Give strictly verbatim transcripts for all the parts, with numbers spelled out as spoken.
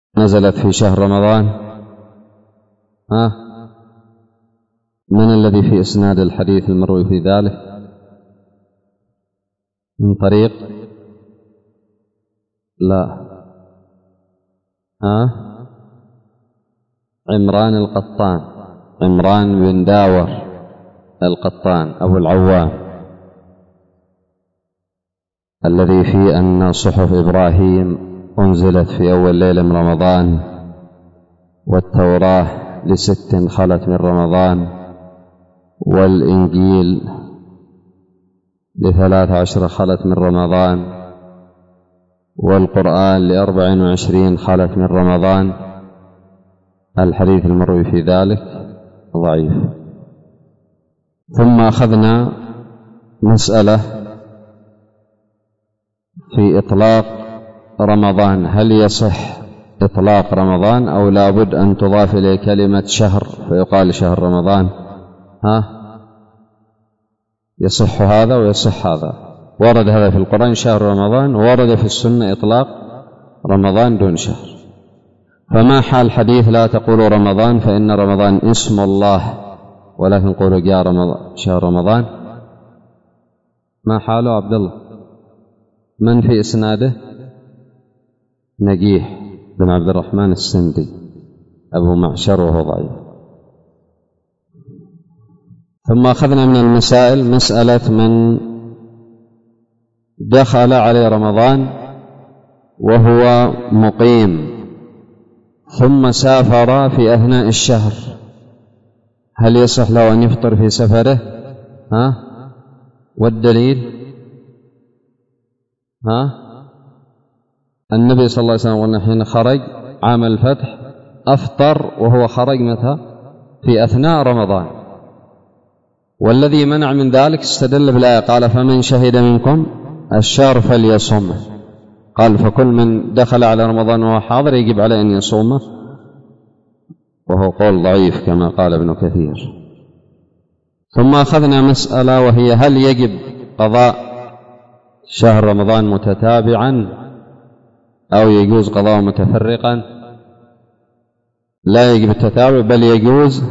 نزلت في شهر رمضان. ها من الذي في إسناد الحديث المروي في ذلك؟ من طريق لا ها عمران القطان، عمران بن داور القطان أبو العوام، الذي فيه أن صحف إبراهيم أنزلت في أول ليلة من رمضان، والتوراة لست خلت من رمضان، والإنجيل لثلاث عشر خلت من رمضان، والقرآن لأربع وعشرين خلت من رمضان. الحديث المروي في ذلك ضعيف. ثم أخذنا مسألة في إطلاق رمضان، هل يصح إطلاق رمضان أو لا بد أن تضاف إليه كلمة شهر فيقال شهر رمضان؟ ها يصح هذا ويصح هذا. ورد هذا في القرآن شهر رمضان، وورد في السنة إطلاق رمضان دون شهر. فما حال حديث لا تقولوا رمضان فإن رمضان اسم الله ولكن قولوا جاء رمضان شهر رمضان؟ ما حاله عبد الله؟ من في إسناده؟ نجيح بن عبد الرحمن السندي أبو معشر وهو ضعيف. ثم أخذنا من المسائل مسألة من دخل عليه رمضان وهو مقيم ثم سافر في أثناء الشهر، هل يصح له أن يفطر في سفره؟ ها والدليل؟ ها النبي صلى الله عليه وسلم قلنا حين خرج عام الفتح أفطر وهو خرج متى؟ في أثناء رمضان. والذي منع من ذلك استدل بالآية قال فمن شهد منكم الشهر فليصومه، قال فكل من دخل على رمضان وهو حاضر يجب عليه أن يصومه، وهو قول ضعيف كما قال ابن كثير. ثم أخذنا مسألة وهي هل يجب قضاء شهر رمضان متتابعا أو يجوز قضاء متفرقا؟ لا يجب التتابع بل يجوز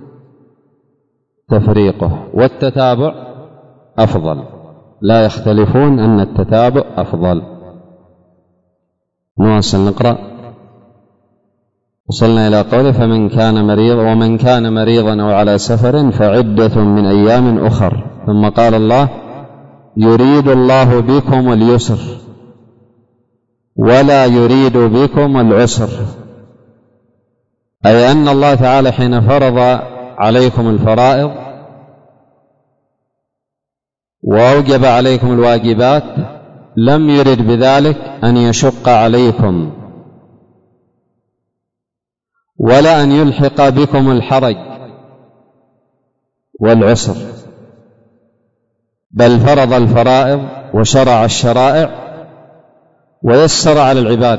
تفريقه، والتتابع أفضل، لا يختلفون أن التتابع أفضل. نواصل نقرأ. وصلنا إلى قوله فمن كان مريض ومن كان مريضا أو على سفر فعدة من أيام أخر. ثم قال الله يريد الله بكم اليسر ولا يريد بكم العسر، أي أن الله تعالى حين فرض عليكم الفرائض وأوجب عليكم الواجبات لم يرد بذلك أن يشق عليكم ولا أن يلحق بكم الحرج والعسر، بل فرض الفرائض وشرع الشرائع ويسر على العباد.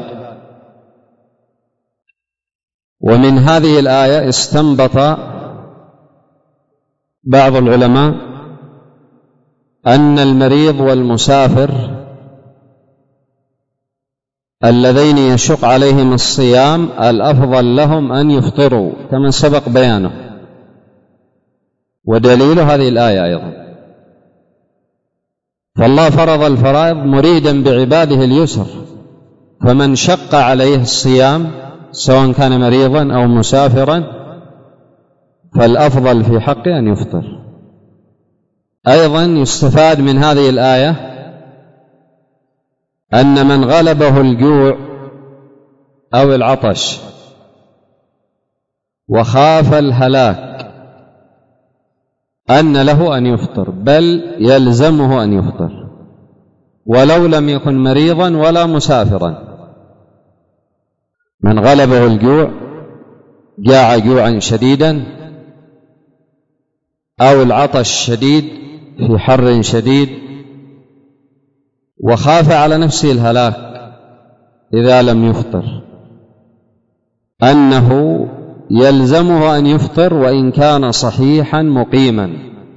ومن هذه الآية استنبط بعض العلماء أن المريض والمسافر اللذين يشق عليهم الصيام الأفضل لهم أن يفطروا كما سبق بيانه، ودليل هذه الآية أيضا. فالله فرض الفرائض مريدا بعباده اليسر، فمن شق عليه الصيام سواء كان مريضا أو مسافرا فالأفضل في حقه أن يفطر. أيضا يستفاد من هذه الآية أن من غلبه الجوع أو العطش وخاف الهلاك أن له أن يفطر، بل يلزمه أن يفطر ولو لم يكن مريضا ولا مسافرا. من غلبه الجوع جاع جوعا شديدا أو العطش شديد في حر شديد وخاف على نفسه الهلاك إذا لم يفطر، أنه يلزمه أن يفطر وإن كان صحيحا مقيما.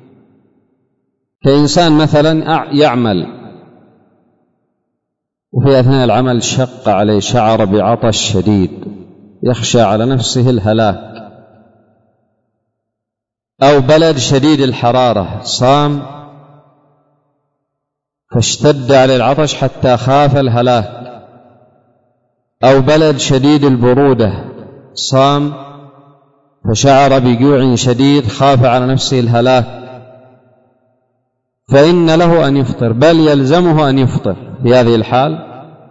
كإنسان مثلا يعمل وفي أثناء العمل شق عليه شعر بعطش شديد يخشى على نفسه الهلاك، أو بلد شديد الحرارة صام فاشتد عليه العطش حتى خاف الهلاك، أو بلد شديد البرودة صام فشعر بجوع شديد خاف على نفسه الهلاك، فإن له أن يفطر، بل يلزمه أن يفطر في هذه الحال،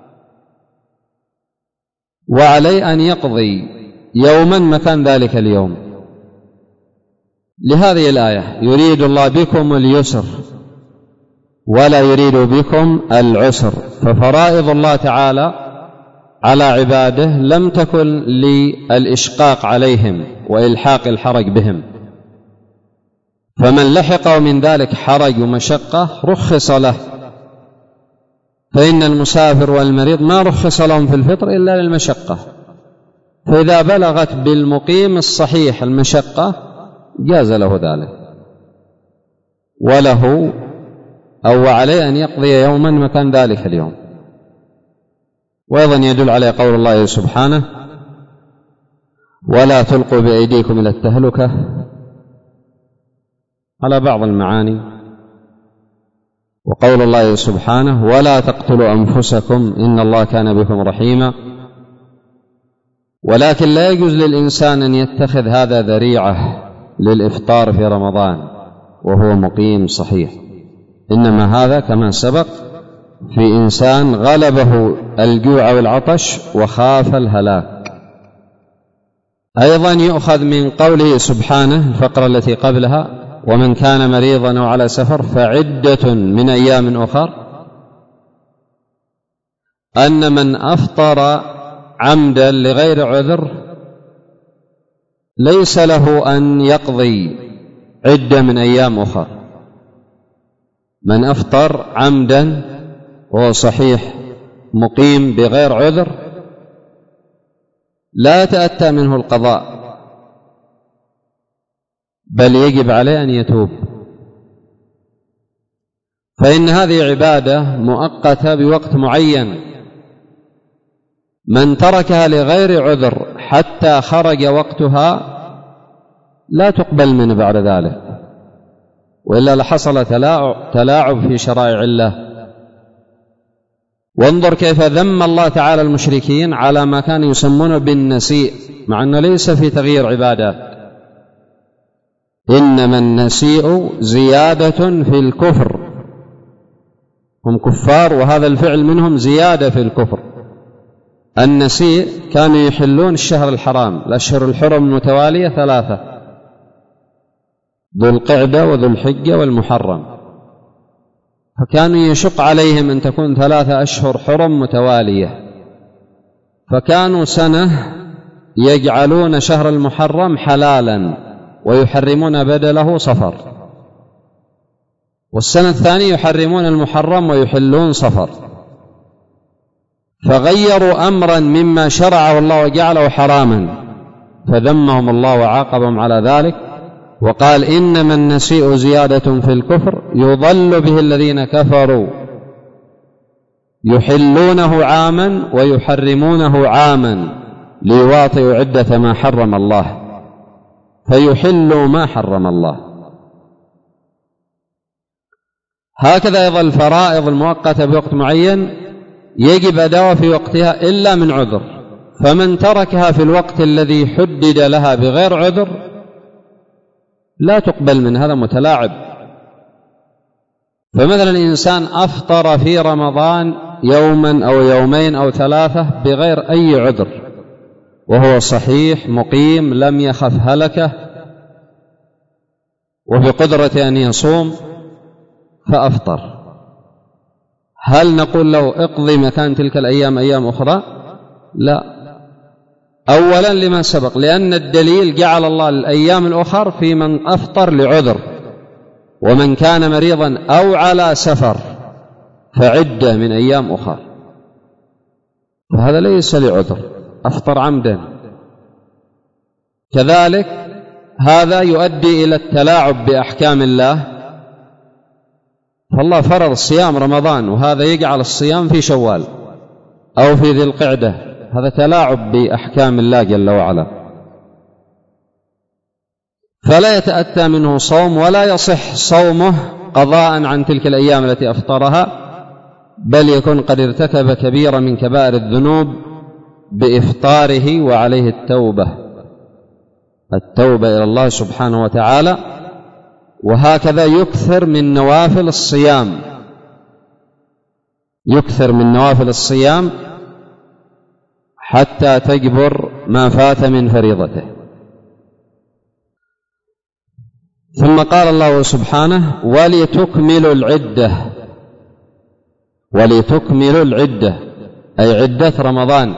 وعليه أن يقضي يوما مكان ذلك اليوم. لهذه الآية: يريد الله بكم اليسر ولا يريد بكم العسر. ففرائض الله تعالى على عباده لم تكن للإشقاق عليهم وإلحاق الحرج بهم، فمن لحقه من ذلك حرج ومشقة رخص له، فإن المسافر والمريض ما رخص لهم في الفطر إلا للمشقة، فإذا بلغت بالمقيم الصحيح المشقة جاز له ذلك، وله أو عليه أن يقضي يوما مكان ذلك اليوم. وأيضا يدل عليه قول الله سبحانه: ولا تلقوا بأيديكم إلى التهلكة، على بعض المعاني. وقول الله سبحانه: ولا تقتلوا أنفسكم إن الله كان بكم رحيما. ولكن لا يجوز للإنسان أن يتخذ هذا ذريعة للإفطار في رمضان وهو مقيم صحيح، إنما هذا كما سبق في إنسان غلبه الجوع والعطش وخاف الهلاك. أيضا يؤخذ من قوله سبحانه الفقرة التي قبلها: ومن كان مريضا أو على سفر فعدة من أيام أخر، أن من أفطر عمدا لغير عذر ليس له أن يقضي عدة من أيام أخر. من أفطر عمدا وهو صحيح مقيم بغير عذر لا يتأتى منه القضاء، بل يجب عليه أن يتوب، فإن هذه عبادة مؤقتة بوقت معين، من تركها لغير عذر حتى خرج وقتها لا تقبل منه بعد ذلك، وإلا لحصل تلاعب في شرائع الله. وانظر كيف ذم الله تعالى المشركين على ما كانوا يسمونه بالنسيء، مع أنه ليس في تغيير عبادات. إنما النسيء زيادة في الكفر، هم كفار وهذا الفعل منهم زيادة في الكفر. النسيء كانوا يحلون الشهر الحرام، الأشهر الحرم المتوالية ثلاثة: ذو القعدة وذو الحجة والمحرم، فكانوا يشق عليهم أن تكون ثلاثة أشهر حرم متوالية، فكانوا سنة يجعلون شهر المحرم حلالا ويحرمون بدله صفر، والسنة الثانية يحرمون المحرم ويحلون صفر، فغيروا أمرا مما شرعه الله وجعله حراما، فذمهم الله وعاقبهم على ذلك وقال: إنما النسيء زيادة في الكفر يضل به الذين كفروا يحلونه عاما ويحرمونه عاما ليواطئوا عدة ما حرم الله فيحلوا ما حرم الله. هكذا أيضا الفرائض المؤقتة بوقت معين يجب أداؤها في وقتها إلا من عذر، فمن تركها في الوقت الذي حدد لها بغير عذر لا تقبل من هذا متلاعب. فمثلا إنسان أفطر في رمضان يوما أو يومين أو ثلاثة بغير أي عذر وهو صحيح مقيم لم يخف هلكه وبقدرة أن يصوم فأفطر، هل نقول له اقضي مكان تلك الأيام أيام أخرى؟ لا. أولا لما سبق، لأن الدليل جعل الله الأيام الأخر في من أفطر لعذر، ومن كان مريضا أو على سفر فعدة من أيام أخر، فهذا ليس لعذر، أفطر عمدا. كذلك هذا يؤدي إلى التلاعب بأحكام الله، فالله فرض صيام رمضان وهذا يجعل الصيام في شوال أو في ذي القعدة هذا تلاعب بأحكام الله جل وعلا، فلا يتأتى منه صوم ولا يصح صومه قضاء عن تلك الأيام التي أفطرها، بل يكون قد ارتكب كبيرة من كبائر الذنوب بإفطاره وعليه التوبة التوبة إلى الله سبحانه وتعالى. وهكذا يكثر من نوافل الصيام يكثر من نوافل الصيام حتى تجبر ما فات من فريضته. ثم قال الله سبحانه ولتكملوا العدة ولتكملوا العدة أي عدة رمضان،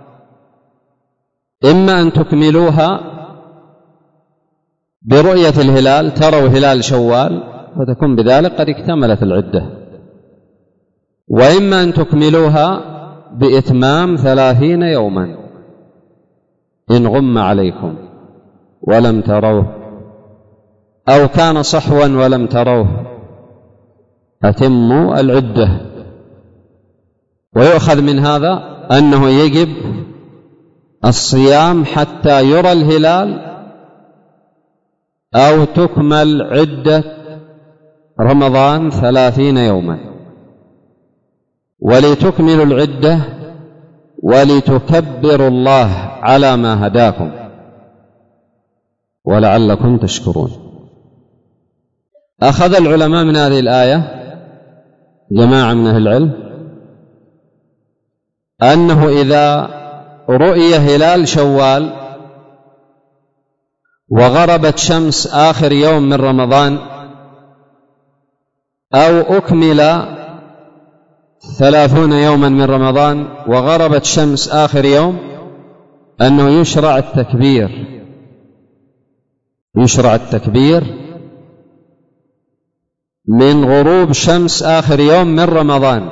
إما أن تكملوها برؤية الهلال، تروا هلال شوال فتكون بذلك قد اكتملت العدة، وإما أن تكملوها بإتمام ثلاثين يوما إن غم عليكم ولم تروه، أو كان صحوا ولم تروه، أتموا العدة. ويؤخذ من هذا أنه يجب الصيام حتى يرى الهلال أو تكمل عدة رمضان ثلاثين يوما. ولتكملوا العدة ولتكبروا الله على ما هداكم ولعلكم تشكرون. أخذ العلماء من هذه الآية جماعة من أهل العلم أنه إذا رؤي هلال شوال وغربت شمس آخر يوم من رمضان أو أكمل ثلاثون يوما من رمضان وغربت شمس آخر يوم، أنه يشرع التكبير يشرع التكبير من غروب شمس آخر يوم من رمضان،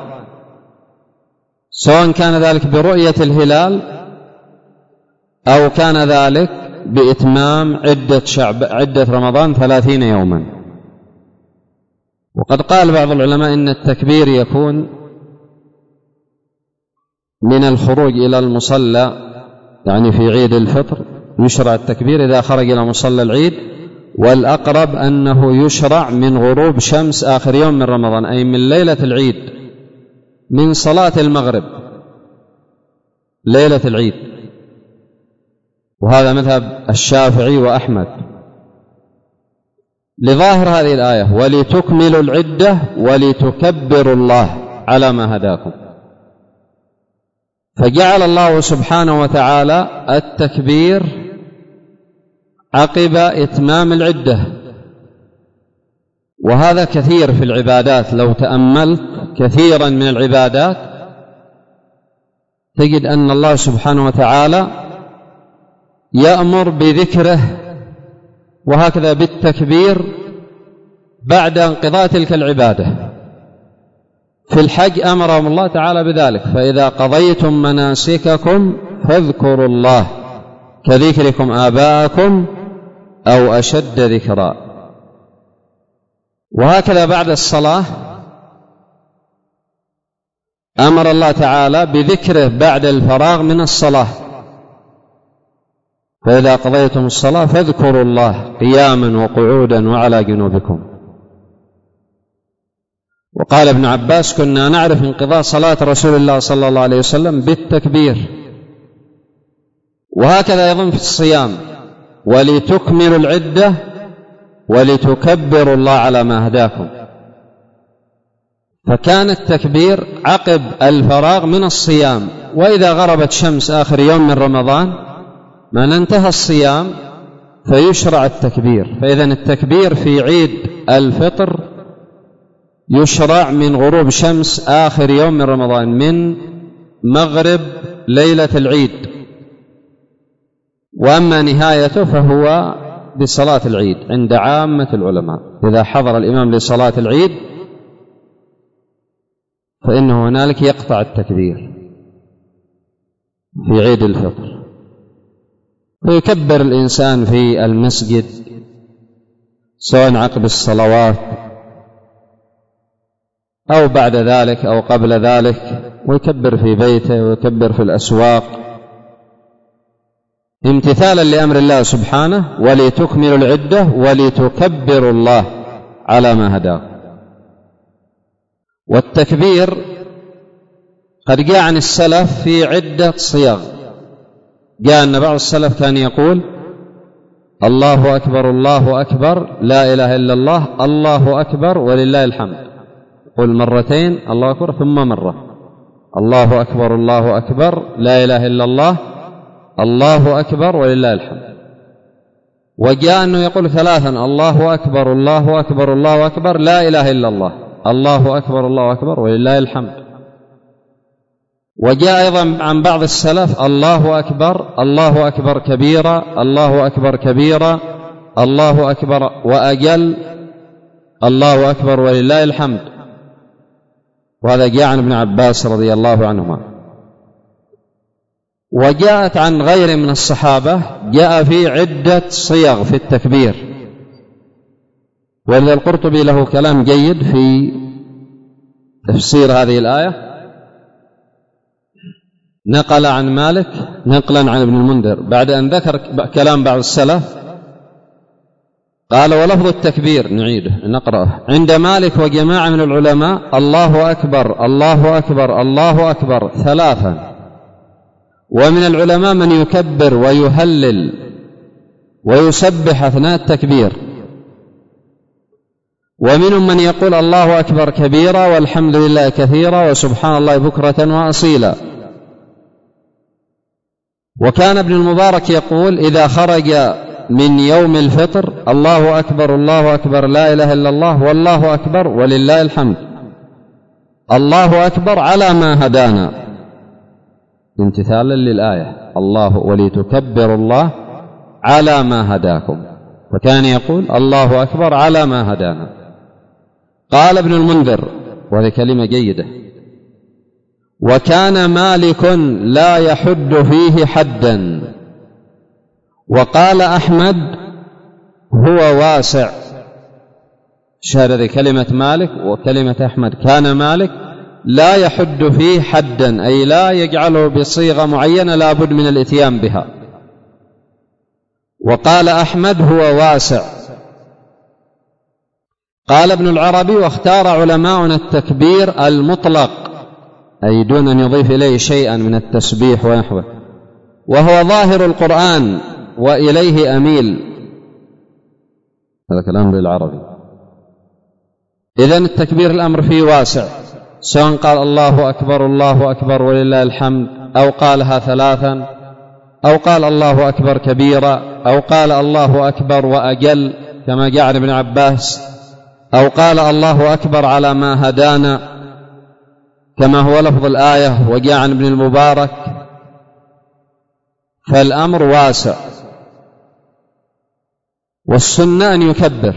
سواء كان ذلك برؤية الهلال أو كان ذلك بإتمام عدة, شعب عدة رمضان ثلاثين يوما. وقد قال بعض العلماء إن التكبير يكون من الخروج إلى المصلى، يعني في عيد الفطر يشرع التكبير إذا خرج إلى مصلى العيد، والأقرب أنه يشرع من غروب شمس آخر يوم من رمضان، أي من ليلة العيد، من صلاة المغرب ليلة العيد. وهذا مذهب الشافعي وأحمد لظاهر هذه الآية ولتكملوا العدة ولتكبروا الله على ما هداكم، فجعل الله سبحانه وتعالى التكبير عقب إتمام العدة. وهذا كثير في العبادات، لو تأملت كثيرا من العبادات تجد أن الله سبحانه وتعالى يأمر بذكره وهكذا بالتكبير بعد انقضاء تلك العبادة. في الحج أمرهم الله تعالى بذلك، فإذا قضيتم مناسككم فاذكروا الله كذكركم آباءكم أو أشد ذكرا. وهكذا بعد الصلاة أمر الله تعالى بذكره بعد الفراغ من الصلاة، فإذا قضيتم الصلاة فاذكروا الله قياما وقعودا وعلى جنوبكم. وقال ابن عباس كنا نعرف انقضاء صلاة رسول الله صلى الله عليه وسلم بالتكبير. وهكذا أيضا في الصيام ولتكملوا العدة ولتكبروا الله على ما هداكم، فكان التكبير عقب الفراغ من الصيام. وإذا غربت شمس آخر يوم من رمضان ما انتهى الصيام فيشرع التكبير. فإذا التكبير في عيد الفطر يشرع من غروب شمس آخر يوم من رمضان، من مغرب ليلة العيد. وأما نهايته فهو بصلاة العيد عند عامة العلماء، إذا حضر الإمام لصلاة العيد فإنه هنالك يقطع التكبير في عيد الفطر، فيكبر الإنسان في المسجد سواء عقب الصلوات أو بعد ذلك أو قبل ذلك، ويكبر في بيته ويكبر في الأسواق امتثالا لأمر الله سبحانه، ولتكملوا العدة ولتكبروا الله على ما هداكم. والتكبير قد جاء عن السلف في عدة صيغ. جاء أن بعض السلف كان يقول الله أكبر الله أكبر لا إله إلا الله، الله أكبر ولله الحمد، قل مرتين الله أكبر ثم مرة، الله أكبر الله أكبر لا إله إلا الله، الله أكبر ولله الحمد. وجاء أنه يقول ثلاثا الله أكبر الله أكبر الله أكبر لا إله إلا الله، الله أكبر الله أكبر ولله الحمد. وجاء أيضا عن بعض السلف الله أكبر الله أكبر كبيرا، الله أكبر كبيرا، الله أكبر وأجل، الله أكبر ولله الحمد. وهذا جاء عن ابن عباس رضي الله عنهما. وجاءت عن غير من الصحابة جاء في عدة صيغ في التكبير. ولذا القرطبي له كلام جيد في تفسير هذه الآية، نقل عن مالك نقلا عن ابن المنذر بعد أن ذكر كلام بعض السلف، قال ولفظ التكبير نعيده نقرأه عند مالك وجماعة من العلماء الله أكبر الله أكبر الله أكبر ثلاثا، ومن العلماء من يكبر ويهلل ويسبح أثناء التكبير، ومنهم من يقول الله أكبر كبيرا والحمد لله كثيرا وسبحان الله بكرة وأصيلا. وكان ابن المبارك يقول إذا خرج من يوم الفطر الله أكبر الله أكبر لا إله إلا الله والله أكبر ولله الحمد، الله أكبر على ما هدانا امتثالا للآية الله ولتكبروا الله على ما هداكم، فكان يقول الله أكبر على ما هدانا. قال ابن المنذر وهذه كلمة جيدة وكان مالك لا يحد فيه حدا، وقال أحمد هو واسع. شهد هذه كلمة مالك وكلمة أحمد، كان مالك لا يحد فيه حدا أي لا يجعله بصيغة معينة لا بد من الاتيان بها، وقال أحمد هو واسع. قال ابن العربي واختار علماؤنا التكبير المطلق أي دون أن يضيف إليه شيئا من التسبيح ونحوه، وهو ظاهر القرآن وإليه أميل. هذا كلام للعربي. إذن التكبير الأمر فيه واسع، سواء قال الله أكبر الله أكبر ولله الحمد، أو قالها ثلاثا، أو قال الله أكبر كبيرا، أو قال الله أكبر وأجل كما جاء عن ابن عباس، أو قال الله أكبر على ما هدانا كما هو لفظ الآية وجاء عن ابن المبارك، فالأمر واسع. والسنة أن يكبر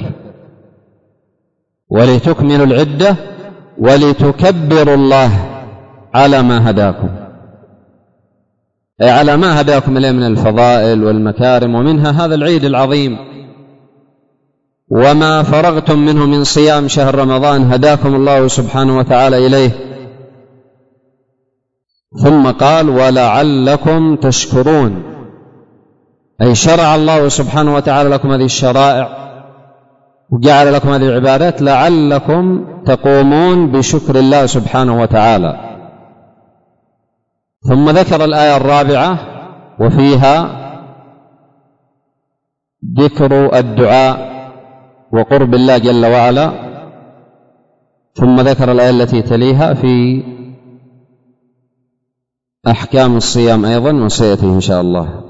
ولتكملوا العدة ولتكبروا الله على ما هداكم، أي على ما هداكم إليه من الفضائل والمكارم، ومنها هذا العيد العظيم وما فرغتم منه من صيام شهر رمضان هداكم الله سبحانه وتعالى إليه. ثم قال ولعلكم تشكرون، أي شرع الله سبحانه وتعالى لكم هذه الشرائع وجعل لكم هذه العبادات لعلكم تقومون بشكر الله سبحانه وتعالى. ثم ذكر الآية الرابعة وفيها ذكر الدعاء وقرب الله جل وعلا، ثم ذكر الآية التي تليها في أحكام الصيام أيضا وسيأتي إن شاء الله.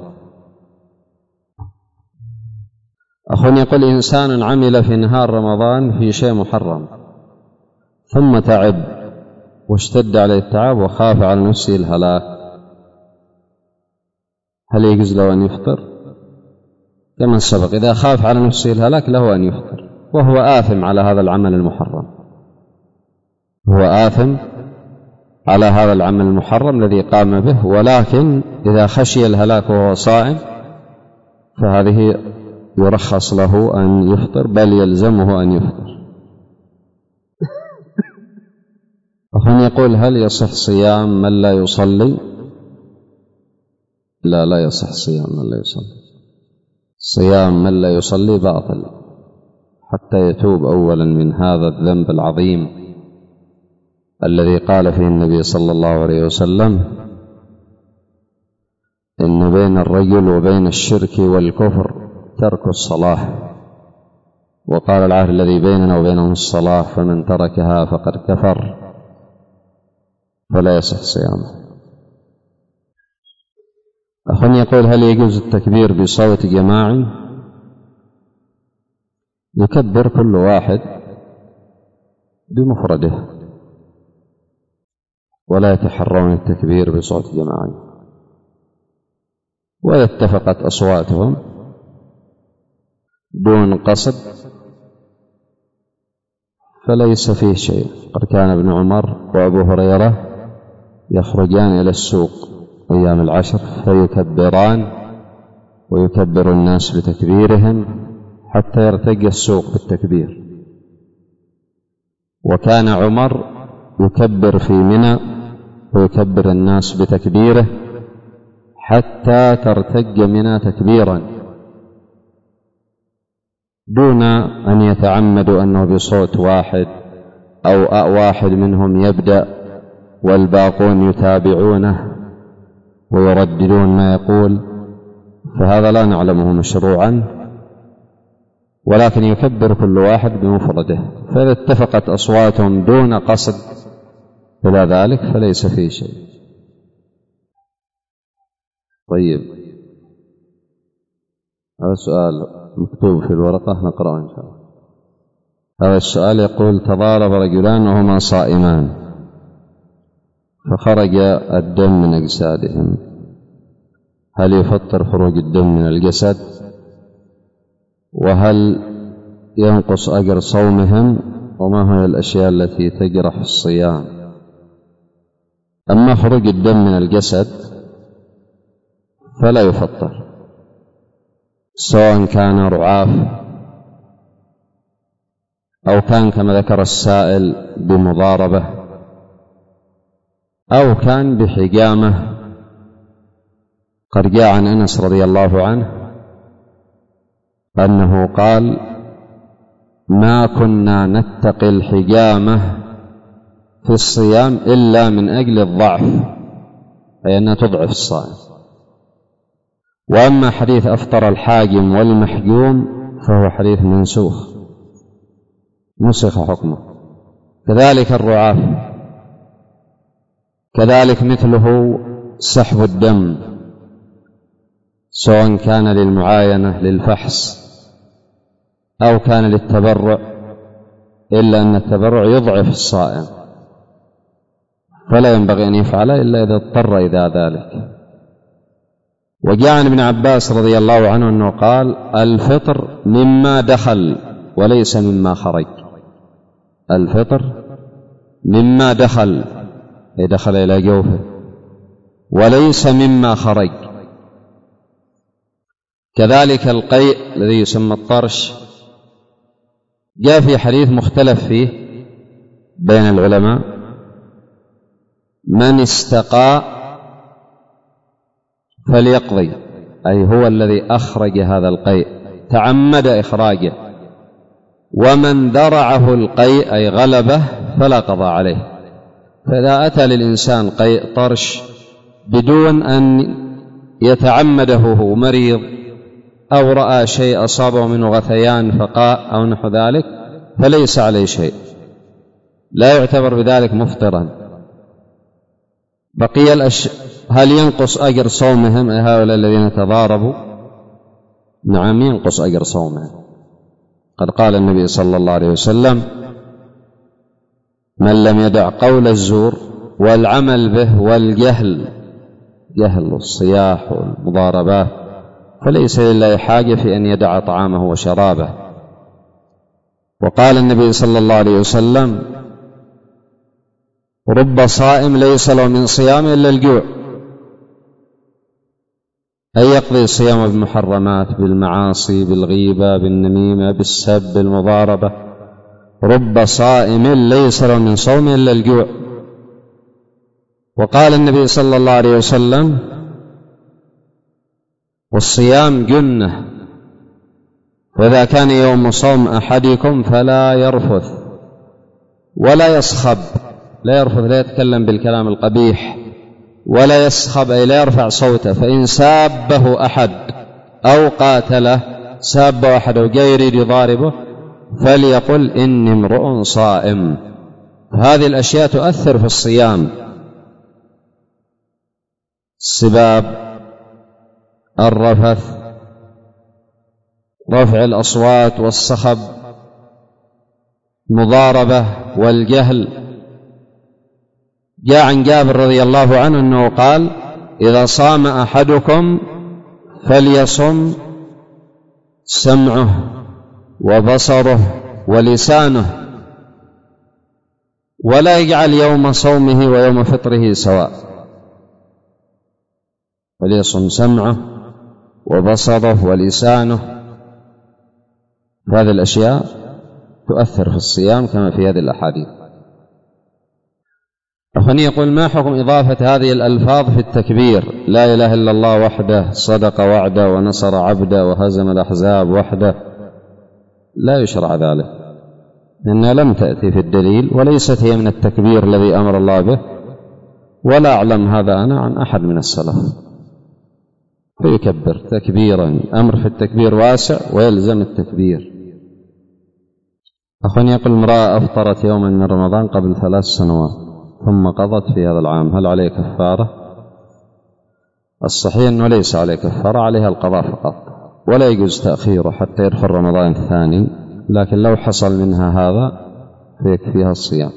أخ يقول إنسان عمل في نهار رمضان في شيء محرم ثم تعب واشتد عليه التعب وخاف على نفسه الهلاك، هل يجوز له أن يفطر؟ كما سبق إذا خاف على نفسه الهلاك له أن يفطر، وهو آثم على هذا العمل المحرم، هو آثم على هذا العمل المحرم الذي قام به، ولكن إذا خشي الهلاك وهو صائم فهذه يرخص له أن يفطر بل يلزمه أن يفطر. أخونا يقول هل يصح صيام من لا يصلي؟ لا لا يصح صيام من لا يصلي. صيام من لا يصلي باطل حتى يتوب أولا من هذا الذنب العظيم الذي قال فيه النبي صلى الله عليه وسلم: إن بين الرجل وبين الشرك والكفر ترك الصلاة، وقال: العهد الذي بيننا وبينهم الصلاة، فمن تركها فقد كفر، فلا يصح صيامه. أخ يقول: هل يجوز التكبير بصوت جماعي؟ يكبر كل واحد بمفرده ولا يتحرون التكبير بصوت جماعي، وإذا اتفقت أصواتهم دون قصد فليس فيه شيء. قد كان ابن عمر وأبو هريرة يخرجان إلى السوق أيام العشر فيكبران ويكبر الناس بتكبيرهم حتى يرتج السوق بالتكبير. وكان عمر يكبر في منى ويكبر الناس بتكبيره حتى ترتج منى تكبيرا دون أن يتعمدوا أنه بصوت واحد أو واحد منهم يبدأ والباقون يتابعونه ويرددون ما يقول، فهذا لا نعلمه مشروعا، ولكن يكبر كل واحد بمفرده. فإذا اتفقت أصواتهم دون قصد إلى ذلك فليس فيه شيء. طيب، هذا السؤال مكتوب في الورقة نقرأه إن شاء الله. هذا السؤال يقول: تضارب رجلان وهما صائمان فخرج الدم من أجسادهم، هل يفطر خروج الدم من الجسد؟ وهل ينقص أجر صومهم؟ وما هي الأشياء التي تجرح الصيام؟ أما خروج الدم من الجسد فلا يفطر، سواء كان رعاف أو كان كما ذكر السائل بمضاربة أو كان بحجامة. قد جاء عن أنس رضي الله عنه أنه قال: ما كنا نتقي الحجامة في الصيام إلا من أجل الضعف، أي أنها تضعف الصائم. وأما حديث أفطر الحاجم والمحجوم فهو حديث منسوخ، نسخ حكمه. كذلك الرعاف، كذلك مثله سحب الدم، سواء كان للمعاينة للفحص أو كان للتبرع، إلا أن التبرع يضعف الصائم، فلا ينبغي أن يفعل إلا إذا اضطر إلى ذلك. وجاء عن ابن عباس رضي الله عنه أنه قال: الفطر مما دخل وليس مما خرج. الفطر مما دخل، أي دخل إلى جوفه، وليس مما خرج. كذلك القيء الذي يسمى الطرش جاء في حديث مختلف فيه بين العلماء: من استقى فليقضي، أي هو الذي أخرج هذا القيء، تعمد إخراجه. ومن درعه القيء أي غلبه فلا قضاء عليه. فإذا أتى للإنسان قيء طرش بدون أن يتعمده، هو مريض أو رأى شيء أصابه منه غثيان فقاء أو نحو ذلك، فليس عليه شيء، لا يعتبر بذلك مفطرا. بقي الأش... هل ينقص أجر صومهم هؤلاء الذين تضاربوا؟ نعم، ينقص أجر صومهم. قد قال النبي صلى الله عليه وسلم: من لم يدع قول الزور والعمل به والجهل، جهل الصياح والمضاربات، فليس لله حاجة في أن يدع طعامه وشرابه. وقال النبي صلى الله عليه وسلم: رب صائم ليس له من صيام إلا الجوع، أي يقضي صيامه بالمحرمات، بالمعاصي، بالغيبة، بالنميمة، بالسب، بالمضاربة. رب صائم ليس له من صوم إلا الجوع. وقال النبي صلى الله عليه وسلم: والصيام جنة، فإذا كان يوم صوم أحدكم فلا يرفث ولا يصخب، لا يرفث لا يتكلم بالكلام القبيح، ولا يصخب أي لا يرفع صوته، فإن سابه أحد أو قاتله، سابه أحد أو جاء يريد يضاربه، فليقل إني امرؤ صائم. هذه الأشياء تؤثر في الصيام: السباب، الرفث، رفع الأصوات والصخب، مضاربة والجهل. جاء عن جابر رضي الله عنه أنه قال: إذا صام أحدكم فليصم سمعه وبصره ولسانه، ولا يجعل يوم صومه ويوم فطره سواء. فليصم سمعه وبصره ولسانه. هذه الأشياء تؤثر في الصيام كما في هذه الأحاديث. أخواني، يقول: ما حكم إضافة هذه الألفاظ في التكبير؟ لا إله إلا الله وحده، صدق وعده، ونصر عبده، وهزم الأحزاب وحده. لا يشرع ذلك، لأنها لم تأتي في الدليل، وليست هي من التكبير الذي أمر الله به، ولا أعلم هذا أنا عن أحد من السلف فيكبر تكبيرا. أمر في التكبير واسع ويلزم التكبير. أخواني، يقول: امرأة أفطرت يوما من رمضان قبل ثلاث سنوات ثم قضت في هذا العام، هل عليه كفارة؟ الصحيح أنه ليس عليه كفارة، عليها القضاء فقط، ولا يجوز تأخيره حتى يدخل رمضان الثاني، لكن لو حصل منها هذا فيكفيها الصيام.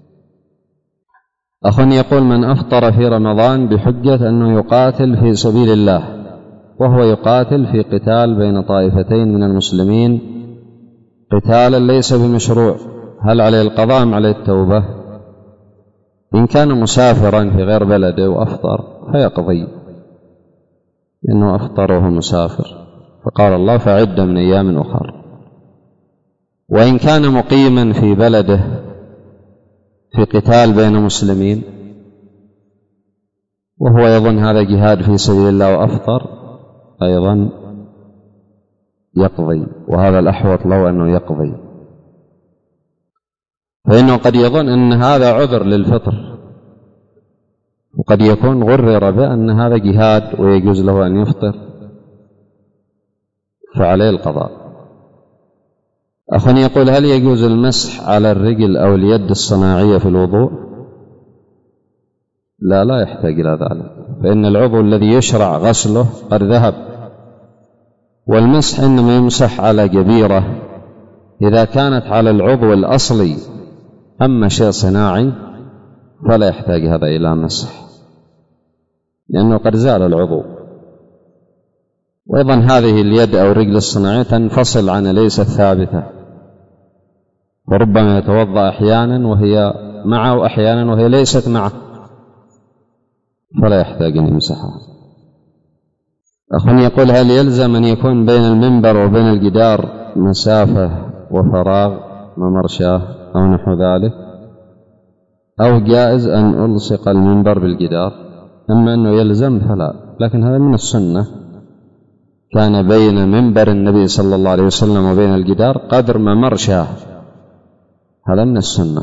أخواني، يقول: من أفطر في رمضان بحجة أنه يقاتل في سبيل الله، وهو يقاتل في قتال بين طائفتين من المسلمين قتالا ليس بمشروع، هل عليه القضاء أم عليه التوبة؟ إن كان مسافرا في غير بلده وأفطر فيقضي، إنه أفطر وهو مسافر، فقال الله: فعدة من أيام أخر. وإن كان مقيما في بلده في قتال بين مسلمين وهو يظن هذا جهاد في سبيل الله وأفطر، أيضا يقضي، وهذا الأحوط له أنه يقضي، فإنه قد يظن أن هذا عذر للفطر، وقد يكون غرر بأن هذا جهاد ويجوز له أن يفطر، فعليه القضاء. أخواني، يقول: هل يجوز المسح على الرجل أو اليد الصناعية في الوضوء؟ لا، لا يحتاج إلى ذلك، فإن العضو الذي يشرع غسله قد ذهب، والمسح إنما يمسح على جبيرة إذا كانت على العضو الأصلي، أما شيء صناعي فلا يحتاج هذا إلى مسح، لأنه قد زال العضو. وأيضا هذه اليد أو الرجل الصناعية تنفصل عن ليست ثابتة، وربما يتوضأ أحيانا وهي معه وأحيانا وهي ليست معه، فلا يحتاج أن يمسحها. أخواني، يقول: هل يلزم أن يكون بين المنبر وبين الجدار مسافة وفراغ ممرشاه أو نحو ذلك، أو جائز أن ألصق المنبر بالجدار؟ أما أنه يلزم فلا، لكن هذا من السنة، كان بين منبر النبي صلى الله عليه وسلم وبين الجدار قدر ممرشاه، هذا من السنة،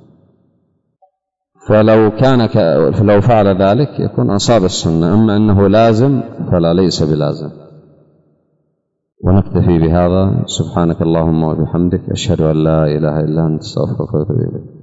فلو كان ك... فلو فعل ذلك يكون أصاب السنة. أما أنه لازم فلا، ليس بلازم. ونكتفي بهذا. سبحانك اللهم وبحمدك، أشهد أن لا إله إلا أنت، أستغفرك وأتوب إليك.